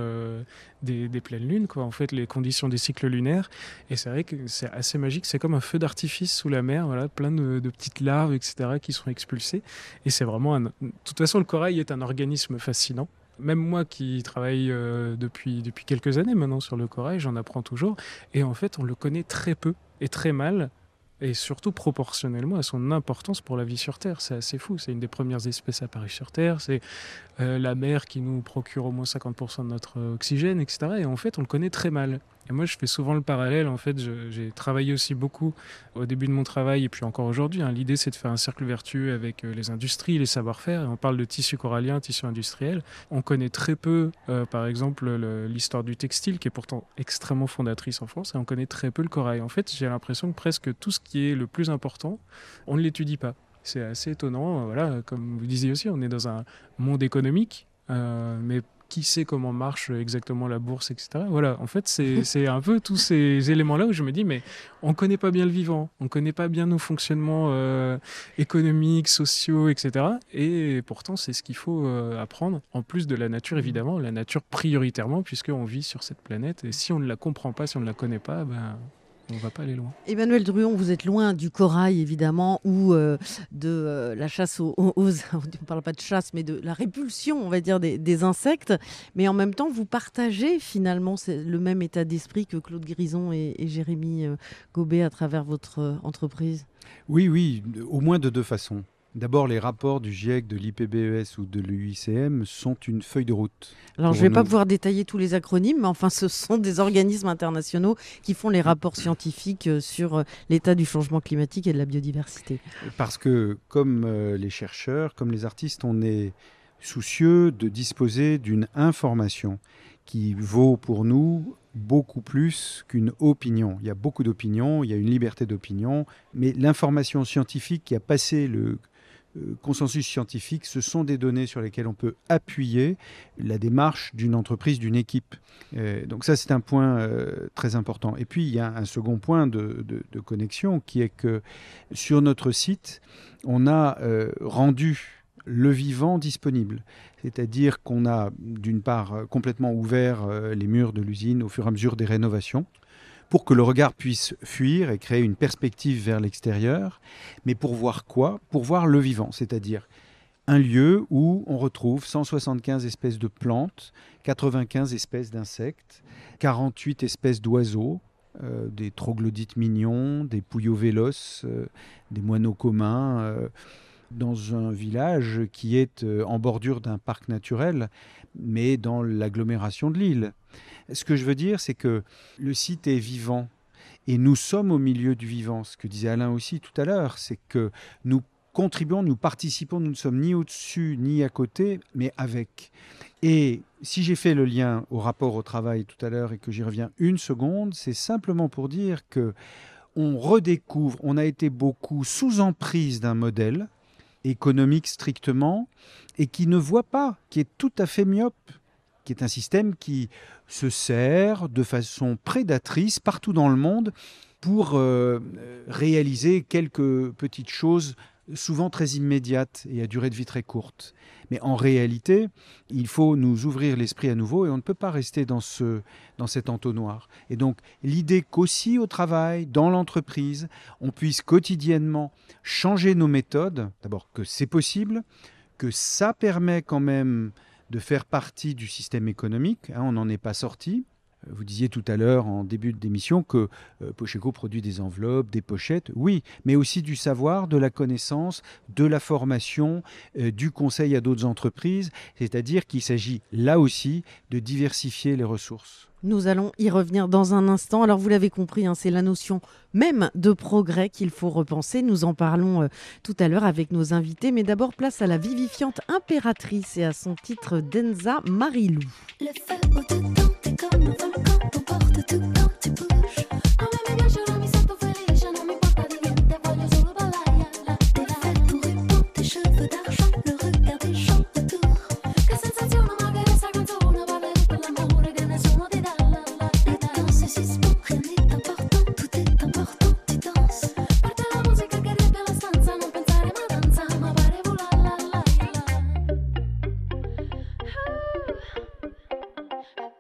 S5: des pleines lunes, en fait, les conditions des cycles lunaires. Et c'est vrai que c'est assez magique. C'est comme un feu d'artifice sous la mer, plein de petites larves, etc., qui sont expulsées. Et c'est vraiment de toute façon, le corail est un organisme fascinant. Même moi qui travaille depuis quelques années maintenant sur le corail, j'en apprends toujours. Et en fait, on le connaît très peu et très mal. Et surtout proportionnellement à son importance pour la vie sur Terre. C'est assez fou, c'est une des premières espèces apparues sur Terre, c'est la mer qui nous procure au moins 50% de notre oxygène, etc. Et en fait, on le connaît très mal. Et moi, je fais souvent le parallèle, en fait, j'ai travaillé aussi beaucoup au début de mon travail, et puis encore aujourd'hui, l'idée c'est de faire un cercle vertueux avec les industries, les savoir-faire, et on parle de tissu corallien, tissu industriel. On connaît très peu, par exemple, l'histoire du textile, qui est pourtant extrêmement fondatrice en France, et on connaît très peu le corail. En fait, j'ai l'impression que presque tout ce qui est le plus important, on ne l'étudie pas. C'est assez étonnant, comme vous disiez aussi, on est dans un monde économique, mais qui sait comment marche exactement la bourse, etc. En fait, c'est un peu tous ces éléments-là où je me dis, mais on ne connaît pas bien le vivant, on ne connaît pas bien nos fonctionnements économiques, sociaux, etc. Et pourtant, c'est ce qu'il faut apprendre, en plus de la nature, évidemment, la nature prioritairement, puisqu'on vit sur cette planète. Et si on ne la comprend pas, si on ne la connaît pas, on ne va pas aller loin.
S2: Emmanuel Druon, vous êtes loin du corail évidemment ou de la chasse on ne parle pas de chasse mais de la répulsion on va dire des insectes, mais en même temps vous partagez finalement le même état d'esprit que Claude Grison et Jérémy Gobet à travers votre entreprise.
S6: Oui, au moins de deux façons. D'abord, les rapports du GIEC, de l'IPBES ou de l'UICM sont une feuille de route.
S2: Alors, je ne vais pas pouvoir détailler tous les acronymes, mais enfin, ce sont des organismes internationaux qui font les rapports scientifiques sur l'état du changement climatique et de la biodiversité.
S6: Parce que, comme les chercheurs, comme les artistes, on est soucieux de disposer d'une information qui vaut pour nous beaucoup plus qu'une opinion. Il y a beaucoup d'opinions, il y a une liberté d'opinion, mais l'information scientifique qui a passé le consensus scientifique, ce sont des données sur lesquelles on peut appuyer la démarche d'une entreprise, d'une équipe. Donc ça, c'est un point très important. Et puis, il y a un second point de connexion qui est que sur notre site, on a rendu le vivant disponible. C'est-à-dire qu'on a, d'une part, complètement ouvert les murs de l'usine au fur et à mesure des rénovations, pour que le regard puisse fuir et créer une perspective vers l'extérieur. Mais pour voir quoi ? Pour voir le vivant, c'est-à-dire un lieu où on retrouve 175 espèces de plantes, 95 espèces d'insectes, 48 espèces d'oiseaux, des troglodytes mignons, des pouillots véloces, des moineaux communs, dans un village qui est en bordure d'un parc naturel, mais dans l'agglomération de Lille. Ce que je veux dire, c'est que le site est vivant et nous sommes au milieu du vivant. Ce que disait Alain aussi tout à l'heure, c'est que nous contribuons, nous participons, nous ne sommes ni au-dessus ni à côté, mais avec. Et si j'ai fait le lien au rapport au travail tout à l'heure et que j'y reviens une seconde, c'est simplement pour dire que on redécouvre, on a été beaucoup sous emprise d'un modèle économique strictement et qui ne voit pas, qui est tout à fait myope, qui est un système qui se sert de façon prédatrice partout dans le monde pour réaliser quelques petites choses souvent très immédiates et à durée de vie très courte. Mais en réalité, il faut nous ouvrir l'esprit à nouveau et on ne peut pas rester dans cet entonnoir. Et donc, l'idée qu'aussi au travail, dans l'entreprise, on puisse quotidiennement changer nos méthodes, d'abord que c'est possible, que ça permet quand même de faire partie du système économique, on n'en est pas sorti. Vous disiez tout à l'heure, en début d'émission, que Pocheco produit des enveloppes, des pochettes. Oui, mais aussi du savoir, de la connaissance, de la formation, du conseil à d'autres entreprises. C'est-à-dire qu'il s'agit là aussi de diversifier les ressources.
S2: Nous allons y revenir dans un instant. Alors vous l'avez compris, c'est la notion même de progrès qu'il faut repenser. Nous en parlons tout à l'heure avec nos invités. Mais d'abord, place à la vivifiante impératrice et à son titre d'Enza Marilou.
S9: Le feu au-dedans, t'es comme un volcan, t'emporte tout quand tu bouges. Oh mais mi piace, mi sento felice, non mi importa di niente, voglio solo ballare. T'es fait pour répondre, tes cheveux d'argent, le regard des gens autour. Che sensazione, magari questa canzone vale per l'amore che nessuno ti dà. Les danses suspend, rien n'est important, tout est important, tu danses. Parte la musica che riempie la stanza, non pensare ma danza, ma pare volare la la la.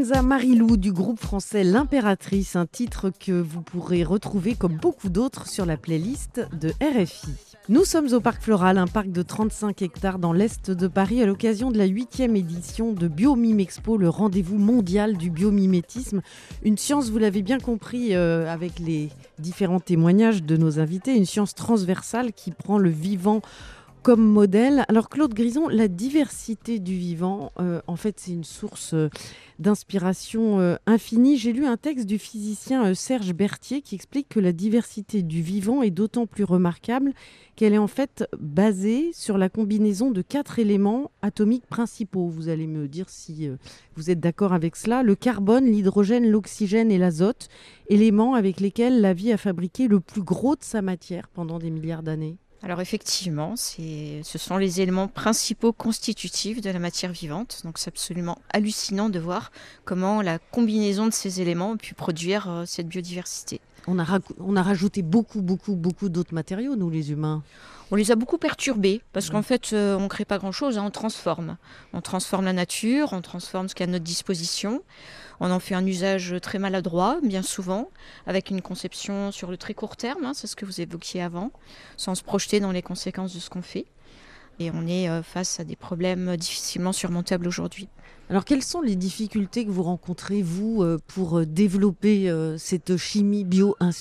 S2: Kenza Marilou du groupe français L'Impératrice, un titre que vous pourrez retrouver comme beaucoup d'autres sur la playlist de RFI. Nous sommes au Parc Floral, un parc de 35 hectares dans l'est de Paris à l'occasion de la 8e édition de Biomime Expo, le rendez-vous mondial du biomimétisme. Une science, vous l'avez bien compris avec les différents témoignages de nos invités, une science transversale qui prend le vivant comme modèle. Alors Claude Grison, la diversité du vivant, en fait c'est une source d'inspiration infinie. J'ai lu un texte du physicien Serge Berthier qui explique que la diversité du vivant est d'autant plus remarquable qu'elle est en fait basée sur la combinaison de 4 éléments atomiques principaux. Vous allez me dire si vous êtes d'accord avec cela. Le carbone, l'hydrogène, l'oxygène et l'azote, éléments avec lesquels la vie a fabriqué le plus gros de sa matière pendant des milliards d'années.
S4: Alors effectivement, ce sont les éléments principaux constitutifs de la matière vivante. Donc c'est absolument hallucinant de voir comment la combinaison de ces éléments a pu produire cette biodiversité.
S2: On a rajouté beaucoup d'autres matériaux, nous les humains.
S4: On les a beaucoup perturbés parce qu'en fait, on ne crée pas grand-chose, on transforme. On transforme la nature, on transforme ce qu'il y a à notre disposition. On en fait un usage très maladroit, bien souvent, avec une conception sur le très court terme, c'est ce que vous évoquiez avant, sans se projeter dans les conséquences de ce qu'on fait. Et on est face à des problèmes difficilement surmontables aujourd'hui.
S2: Alors, quelles sont les difficultés que vous rencontrez, vous, pour développer cette chimie bio-inspirée ?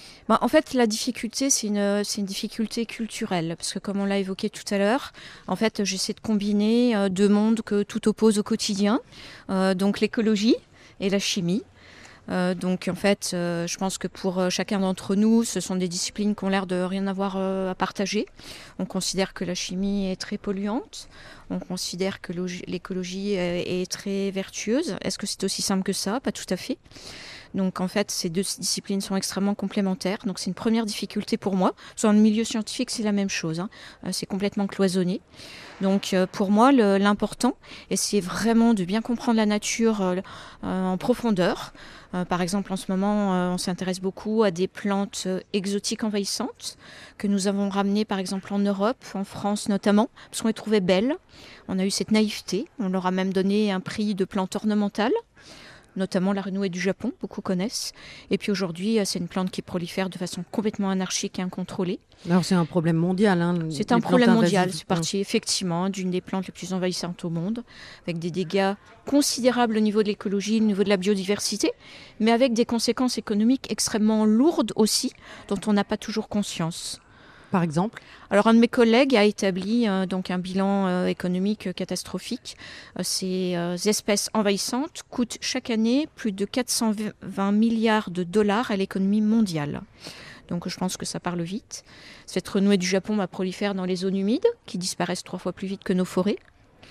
S4: En fait, la difficulté, c'est une difficulté culturelle, parce que comme on l'a évoqué tout à l'heure, en fait, j'essaie de combiner deux mondes que tout oppose au quotidien, donc l'écologie et la chimie. Donc en fait, je pense que pour chacun d'entre nous, ce sont des disciplines qui ont l'air de rien avoir à partager. On considère que la chimie est très polluante, on considère que l'écologie est très vertueuse. Est-ce que c'est aussi simple que ça ? Pas tout à fait. Donc en fait, ces deux disciplines sont extrêmement complémentaires. Donc c'est une première difficulté pour moi. Dans le milieu scientifique, c'est la même chose. C'est complètement cloisonné. Donc pour moi, l'important, c'est vraiment de bien comprendre la nature en profondeur. Par exemple, en ce moment, on s'intéresse beaucoup à des plantes exotiques envahissantes que nous avons ramenées, par exemple, en Europe, en France notamment, parce qu'on les trouvait belles. On a eu cette naïveté. On leur a même donné un prix de plante ornementale, notamment la renouée du Japon, beaucoup connaissent. Et puis aujourd'hui, c'est une plante qui prolifère de façon complètement anarchique et incontrôlée.
S2: Alors c'est un problème mondial.
S4: C'est un problème mondial. C'est parti effectivement d'une des plantes les plus envahissantes au monde, avec des dégâts considérables au niveau de l'écologie, au niveau de la biodiversité, mais avec des conséquences économiques extrêmement lourdes aussi, dont on n'a pas toujours conscience.
S2: Par exemple ?
S4: Alors, un de mes collègues a établi donc un bilan économique catastrophique. Ces espèces envahissantes coûtent chaque année plus de 420 milliards de dollars à l'économie mondiale. Donc, je pense que ça parle vite. Cette renouée du Japon prolifère dans les zones humides, qui disparaissent 3 fois plus vite que nos forêts.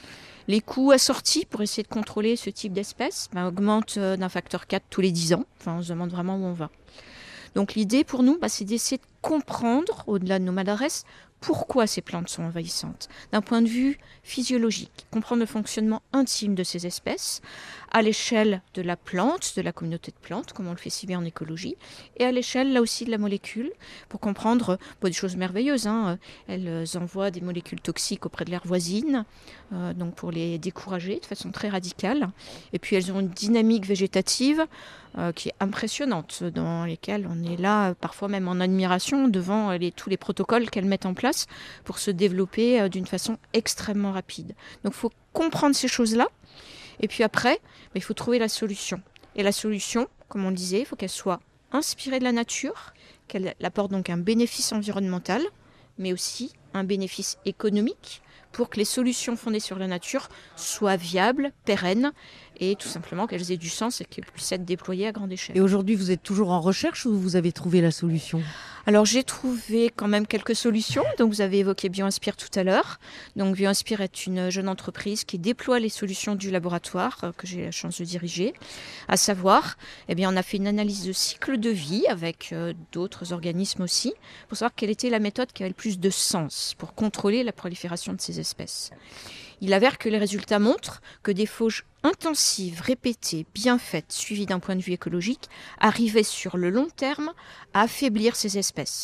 S4: Les coûts assortis pour essayer de contrôler ce type d'espèces augmentent d'un facteur 4 tous les 10 ans. Enfin, on se demande vraiment où on va. Donc l'idée pour nous, c'est d'essayer de comprendre, au-delà de nos maladresses, pourquoi ces plantes sont envahissantes. D'un point de vue physiologique, comprendre le fonctionnement intime de ces espèces, à l'échelle de la plante, de la communauté de plantes, comme on le fait si bien en écologie, et à l'échelle, là aussi, de la molécule, pour comprendre des choses merveilleuses. Elles envoient des molécules toxiques auprès de leurs voisines, donc pour les décourager de façon très radicale. Et puis elles ont une dynamique végétative qui est impressionnante, dans lesquelles on est là, parfois même en admiration, devant tous les protocoles qu'elles mettent en place pour se développer d'une façon extrêmement rapide. Donc il faut comprendre ces choses-là, et puis après, il faut trouver la solution. Et la solution, comme on le disait, il faut qu'elle soit inspirée de la nature, qu'elle apporte donc un bénéfice environnemental, mais aussi un bénéfice économique, pour que les solutions fondées sur la nature soient viables, pérennes, et tout simplement qu'elles aient du sens et qu'elles puissent être déployées à grande échelle.
S2: Et aujourd'hui, vous êtes toujours en recherche ou vous avez trouvé la solution ?
S4: Alors j'ai trouvé quand même quelques solutions. Donc vous avez évoqué BioInspire tout à l'heure. Donc BioInspire est une jeune entreprise qui déploie les solutions du laboratoire que j'ai la chance de diriger. À savoir, on a fait une analyse de cycle de vie avec d'autres organismes aussi, pour savoir quelle était la méthode qui avait le plus de sens pour contrôler la prolifération de ces espèces. Il avère que les résultats montrent que des fauges intensives, répétées, bien faites, suivies d'un point de vue écologique, arrivaient sur le long terme à affaiblir ces espèces.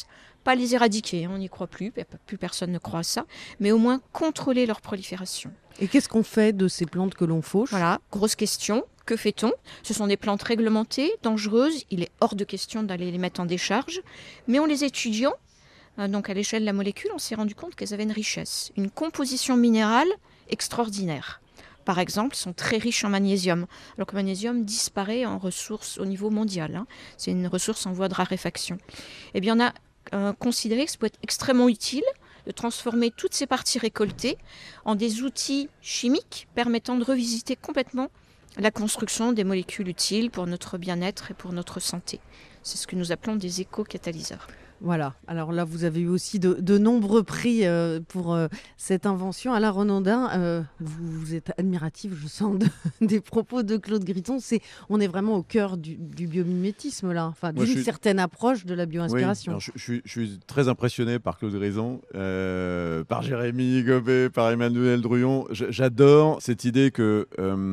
S4: Pas les éradiquer, on n'y croit plus personne ne croit à ça, mais au moins contrôler leur prolifération.
S2: Et qu'est-ce qu'on fait de ces plantes que l'on fauche ?
S4: Voilà, grosse question. Que fait-on ? Ce sont des plantes réglementées, dangereuses. Il est hors de question d'aller les mettre en décharge. Mais en les étudiant, donc à l'échelle de la molécule, on s'est rendu compte qu'elles avaient une richesse, une composition minérale extraordinaire. Par exemple, sont très riches en magnésium. Alors que le magnésium disparaît en ressources au niveau mondial. C'est une ressource en voie de raréfaction. Eh bien, on a considéré que ça peut être extrêmement utile de transformer toutes ces parties récoltées en des outils chimiques permettant de revisiter complètement la construction des molécules utiles pour notre bien-être et pour notre santé. C'est ce que nous appelons des éco-catalyseurs.
S2: Voilà, alors là vous avez eu aussi de nombreux prix pour cette invention. Alain Renondin, vous êtes admiratif, je sens, des propos de Claude Griton. On est vraiment au cœur du biomimétisme là, enfin d'une certaine approche de la bio-inspiration.
S3: Oui, je suis très impressionné par Claude Griton, par Jérémy Gobet, par Emmanuel Druyon. J'adore cette idée que...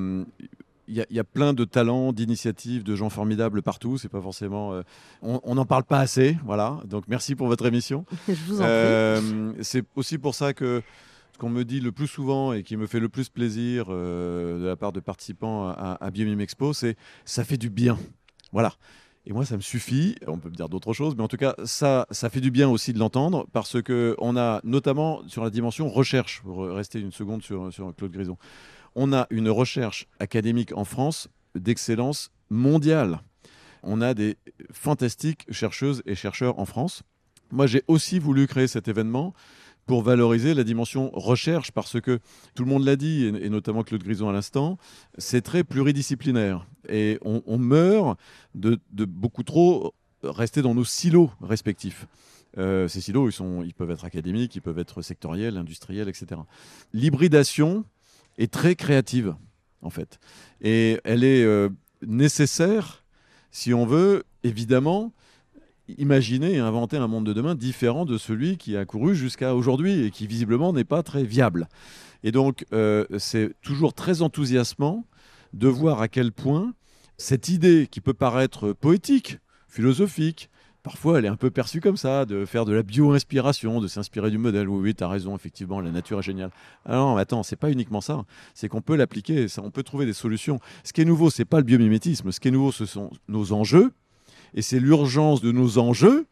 S3: Il y a plein de talents, d'initiatives, de gens formidables partout. C'est pas forcément, on n'en parle pas assez, voilà. Donc merci pour votre émission.
S2: Je vous en prie.
S3: C'est aussi pour ça que ce qu'on me dit le plus souvent et qui me fait le plus plaisir de la part de participants à Biomime Expo, c'est ça fait du bien, voilà. Et moi, ça me suffit. On peut me dire d'autres choses, mais en tout cas, ça fait du bien aussi de l'entendre parce que on a notamment sur la dimension recherche. Pour rester une seconde sur Claude Griton. On a une recherche académique en France d'excellence mondiale. On a des fantastiques chercheuses et chercheurs en France. Moi, j'ai aussi voulu créer cet événement pour valoriser la dimension recherche parce que, tout le monde l'a dit, et notamment Claude Griton à l'instant, c'est très pluridisciplinaire. Et on meurt de beaucoup trop rester dans nos silos respectifs. Ces silos, ils peuvent être académiques, ils peuvent être sectoriels, industriels, etc. L'hybridation est très créative, en fait. Et elle est nécessaire si on veut, évidemment, imaginer et inventer un monde de demain différent de celui qui a couru jusqu'à aujourd'hui et qui, visiblement, n'est pas très viable. Et donc, c'est toujours très enthousiasmant de voir à quel point cette idée qui peut paraître poétique, philosophique, parfois, elle est un peu perçue comme ça, de faire de la bio-inspiration, de s'inspirer du modèle. Oui, tu as raison, effectivement, la nature est géniale. Alors non, attends, c'est pas uniquement ça. C'est qu'on peut l'appliquer, on peut trouver des solutions. Ce qui est nouveau, c'est pas le biomimétisme. Ce qui est nouveau, ce sont nos enjeux. Et c'est l'urgence de nos enjeux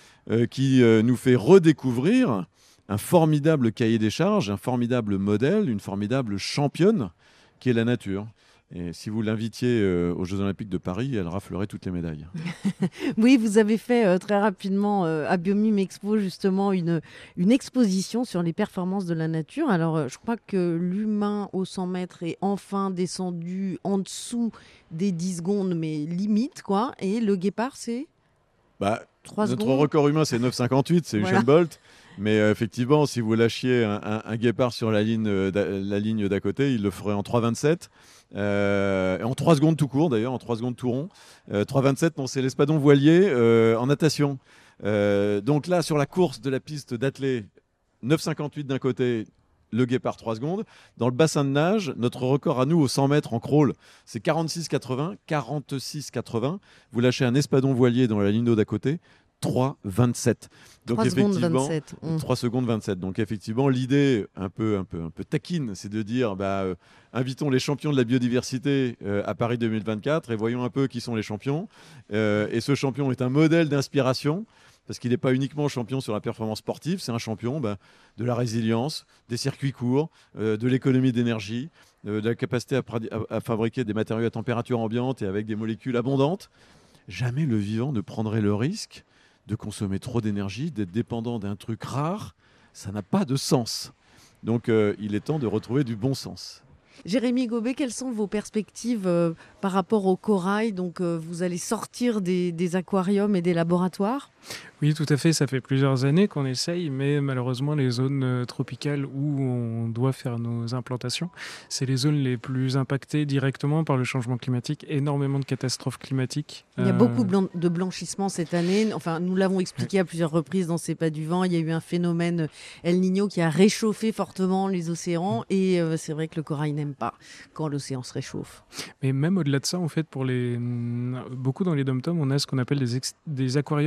S3: qui nous fait redécouvrir un formidable cahier des charges, un formidable modèle, une formidable championne qui est la nature. Et si vous l'invitiez aux Jeux Olympiques de Paris, elle raflerait toutes les médailles.
S2: Oui, vous avez fait très rapidement à Biomime Expo justement une exposition sur les performances de la nature. Alors, je crois que l'humain au 100 mètres est enfin descendu en dessous des 10 secondes, mais limite, quoi. Et le guépard, c'est 3
S3: notre
S2: secondes.
S3: record humain, c'est 9,58, c'est Usain Bolt. Mais effectivement, si vous lâchiez un guépard sur la ligne d'à côté, il le ferait en 3,27. Et en 3 secondes tout court, d'ailleurs, en 3 secondes tout rond. 3,27, bon, c'est l'espadon voilier en natation. Donc là, sur la course de la piste d'athlée, 9,58 d'un côté, le guépard 3 secondes. Dans le bassin de nage, notre record à nous au 100 mètres en crawl, c'est 46,80. 46,80. Vous lâchez un espadon voilier dans la ligne d'eau d'à côté, 3,27. Donc
S2: 3 secondes 27.
S3: 3 secondes 27. Donc effectivement, l'idée un peu taquine, c'est de dire invitons les champions de la biodiversité à Paris 2024 et voyons un peu qui sont les champions. Et ce champion est un modèle d'inspiration parce qu'il n'est pas uniquement champion sur la performance sportive, c'est un champion de la résilience, des circuits courts, de l'économie d'énergie, de la capacité à fabriquer des matériaux à température ambiante et avec des molécules abondantes. Jamais le vivant ne prendrait le risque de consommer trop d'énergie, d'être dépendant d'un truc rare. Ça n'a pas de sens. Donc il est temps de retrouver du bon sens.
S2: Jérémy Gobet, quelles sont vos perspectives par rapport au corail ? Donc, vous allez sortir des aquariums et des laboratoires ?
S5: Oui, tout à fait. Ça fait plusieurs années qu'on essaye, mais malheureusement, les zones tropicales où on doit faire nos implantations, c'est les zones les plus impactées directement par le changement climatique. Énormément de catastrophes climatiques.
S2: Il y a beaucoup de blanchissement cette année. Enfin, nous l'avons expliqué à plusieurs reprises dans C'est pas du vent. Il y a eu un phénomène El Niño qui a réchauffé fortement les océans. Et c'est vrai que le corail n'aime pas quand l'océan se réchauffe.
S5: Mais même au-delà de ça, en fait, beaucoup dans les dom-toms, on a ce qu'on appelle des aquariums extérieurs.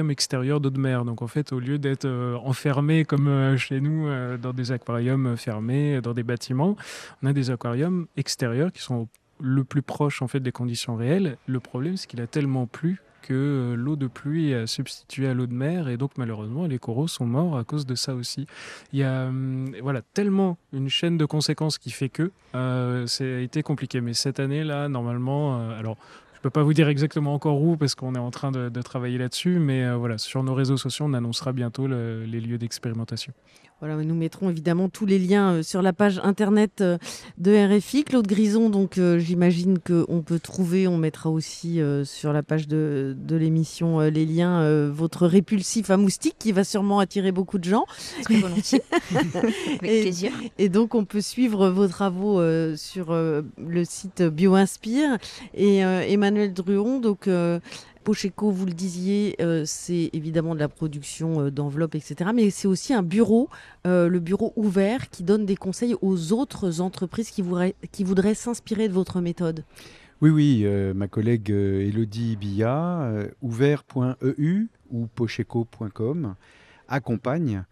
S5: extérieur d'eau de mer. Donc en fait, au lieu d'être enfermé comme chez nous dans des aquariums fermés, dans des bâtiments, on a des aquariums extérieurs qui sont le plus proche en fait des conditions réelles. Le problème, c'est qu'il a tellement plu que l'eau de pluie a substitué à l'eau de mer et donc malheureusement les coraux sont morts à cause de ça aussi. Il y a tellement une chaîne de conséquences qui fait que ça a été compliqué. Mais cette année-là, normalement, alors je peux pas vous dire exactement encore où parce qu'on est en train de travailler là-dessus, mais sur nos réseaux sociaux, on annoncera bientôt les lieux d'expérimentation.
S2: Voilà, nous mettrons évidemment tous les liens sur la page internet de RFI. Claude Grison, donc j'imagine qu'on peut trouver, on mettra aussi sur la page de l'émission les liens, votre répulsif à moustiques qui va sûrement attirer beaucoup de gens.
S4: Très volontiers, avec plaisir.
S2: Et donc on peut suivre vos travaux sur le site BioInspire. Et Emmanuel Druon, donc... Pocheco, vous le disiez, c'est évidemment de la production d'enveloppes, etc. Mais c'est aussi un bureau, le bureau ouvert, qui donne des conseils aux autres entreprises qui voudraient s'inspirer de votre méthode.
S6: Oui, ma collègue Élodie Billa, ouvert.eu ou pocheco.com, accompagne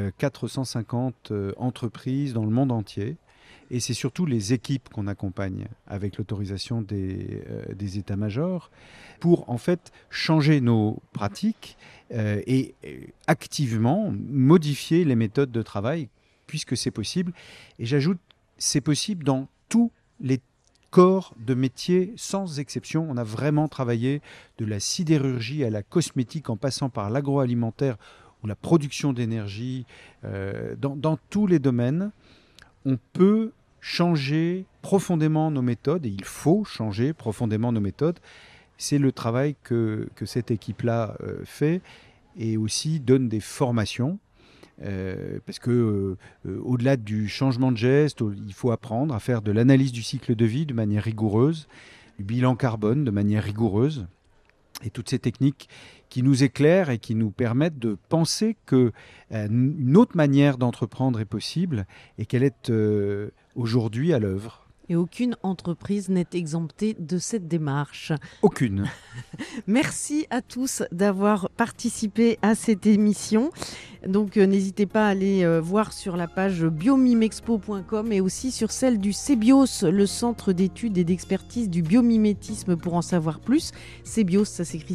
S6: 450 entreprises dans le monde entier. Et c'est surtout les équipes qu'on accompagne avec l'autorisation des états-majors pour en fait changer nos pratiques et activement modifier les méthodes de travail puisque c'est possible. Et j'ajoute, c'est possible dans tous les corps de métier sans exception. On a vraiment travaillé de la sidérurgie à la cosmétique en passant par l'agroalimentaire ou la production d'énergie. Dans tous les domaines, on peut changer profondément nos méthodes, et il faut changer profondément nos méthodes. C'est le travail que cette équipe-là fait, et aussi donne des formations, parce que au-delà du changement de geste, il faut apprendre à faire de l'analyse du cycle de vie de manière rigoureuse, du bilan carbone de manière rigoureuse, et toutes ces techniques qui nous éclairent et qui nous permettent de penser qu'une autre manière d'entreprendre est possible et qu'elle est aujourd'hui à l'œuvre.
S2: Et aucune entreprise n'est exemptée de cette démarche.
S6: Aucune.
S2: Merci à tous d'avoir participé à cette émission. Donc n'hésitez pas à aller voir sur la page biomimexpo.com et aussi sur celle du CBIOS, le centre d'études et d'expertise du biomimétisme pour en savoir plus. CBIOS, ça s'écrit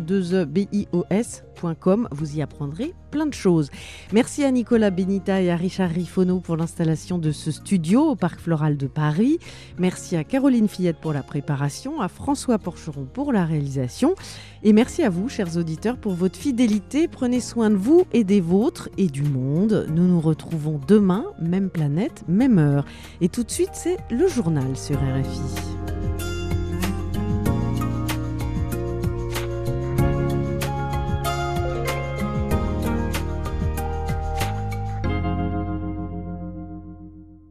S2: C2EBIOS.com. Vous y apprendrez plein de choses. Merci à Nicolas Benita et à Richard Rifono pour l'installation de ce studio au Parc Floral de Paris. Merci à Caroline Fillette pour la préparation, à François Porcheron pour la réalisation. Et merci à vous, chers auditeurs, pour votre fidélité. Prenez soin de vous et des vôtres et du monde. Nous nous retrouvons demain, même planète, même heure. Et tout de suite, c'est le journal sur RFI.